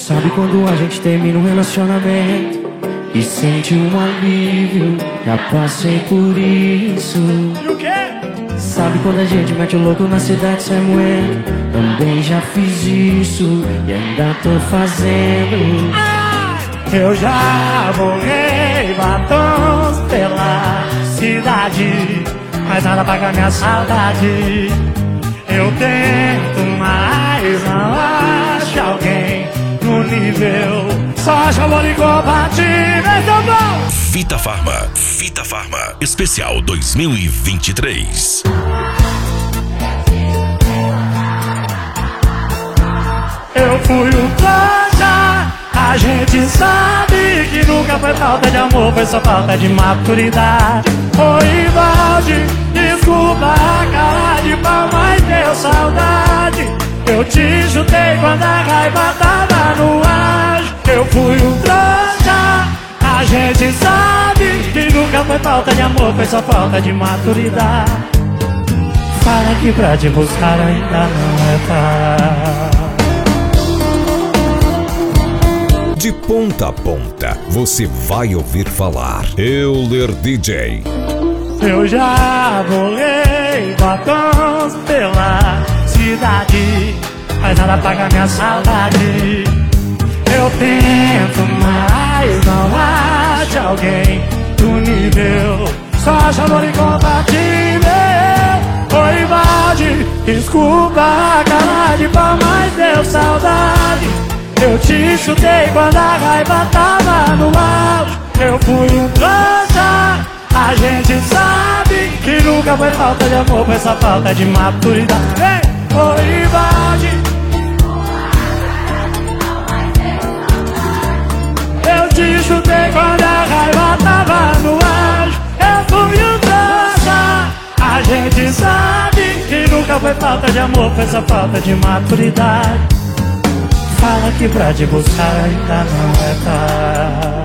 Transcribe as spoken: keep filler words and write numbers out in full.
Sabe quando a gente termina um relacionamento e sente um alívio? Já passei por isso. E o quê? Sabe quando a gente mete o louco na cidade sem moer? Também já fiz isso e ainda tô fazendo. Ah! Eu já borrei batons pela cidade, mas nada paga minha saudade. Eu tento, mas não acho alguém no nível. Só acho amor incompatível, então bom. Fita Farma, Fita Farma, especial dois mil e vinte e três. Eu fui o trouxa, a gente sabe que nunca foi falta de amor, foi só falta de maturidade. Oi, Valde, desculpa a cara de pau, mas deu saudade. Eu te chutei quando a raiva tava no ar. Eu fui um trouxa, a gente sabe que nunca foi falta de amor, foi só falta de maturidade. Fala que pra te buscar ainda não é tarde. De ponta a ponta, você vai ouvir falar Euler D J. Eu já borrei batons pela cidade, mas nada paga minha saudade. Eu tento, mas não acho alguém do nível. Só acho amor incompatível. Oi, Valde, desculpa a cara de pau, mas deu saudade. Eu te chutei quando a raiva tava no auge. Eu fui um trouxa, a gente sabe que nunca foi falta de amor, foi só falta de maturidade. Ei! Oi, Valde, eu te chutei quando a raiva tava no auge. Eu fui um trouxa, a gente sabe que nunca foi falta de amor, foi só falta de maturidade. Fala que pra te buscar ainda não é tarde.